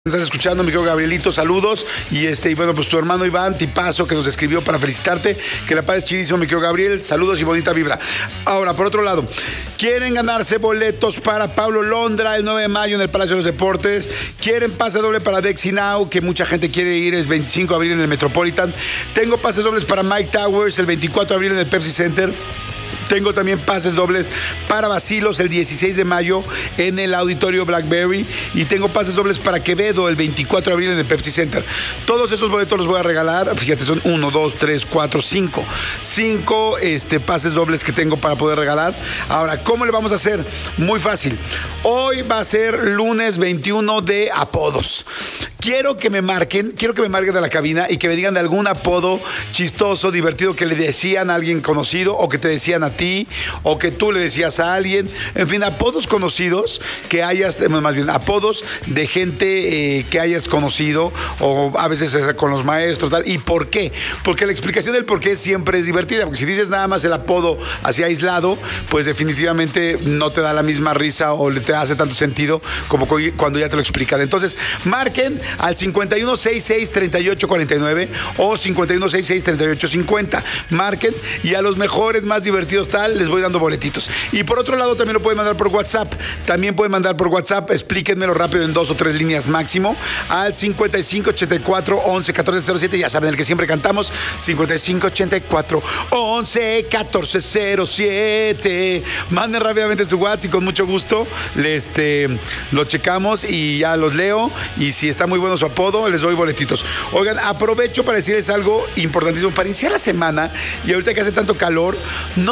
Estás escuchando, mi querido Gabrielito, saludos. Y bueno, pues tu hermano Iván, tipazo, que nos escribió para felicitarte. Que la pases chidísimo, mi querido Gabriel. Saludos y bonita vibra. Ahora, por otro lado, quieren ganarse boletos para Paulo Londra el 9 de mayo en el Palacio de los Deportes. Quieren pase doble para Dexy Now, que mucha gente quiere ir, es 25 de abril en el Metropolitan. Tengo pases dobles para Mike Towers el 24 de abril en el Pepsi Center. Tengo también pases dobles para Bacilos el 16 de mayo en el Auditorio Blackberry. Y tengo pases dobles para Quevedo el 24 de abril en el Pepsi Center. Todos esos boletos los voy a regalar. Fíjate, son 1, 2, 3, 4, 5. 5 pases dobles que tengo para poder regalar. Ahora, ¿cómo le vamos a hacer? Muy fácil. Hoy va a ser lunes 21 de apodos. Quiero que me marquen de la cabina y que me digan de algún apodo chistoso, divertido que le decían a alguien conocido o que te decían a ti o que tú le decías a alguien. En fin, apodos conocidos que hayas, más bien apodos de gente que hayas conocido o a veces con los maestros, tal. ¿Y por qué? Porque la explicación del por qué siempre es divertida. Porque si dices nada más el apodo así aislado, pues definitivamente no te da la misma risa o te hace tanto sentido como cuando ya te lo explican. Entonces, marquen al 5166-3849 o 5166-3850. Marquen y a los mejores, más divertidos tal, les voy dando boletitos. Y por otro lado, también lo pueden mandar por WhatsApp. También pueden mandar por WhatsApp, explíquenmelo rápido en 2 o 3 líneas máximo, al 5584-11-1407. Ya saben, el que siempre cantamos, 5584-11-1407. Manden rápidamente su WhatsApp y con mucho gusto lo checamos y ya los leo. Y si está muy bueno su apodo, les doy boletitos. Oigan, aprovecho para decirles algo importantísimo para iniciar la semana. Y ahorita que hace tanto calor, no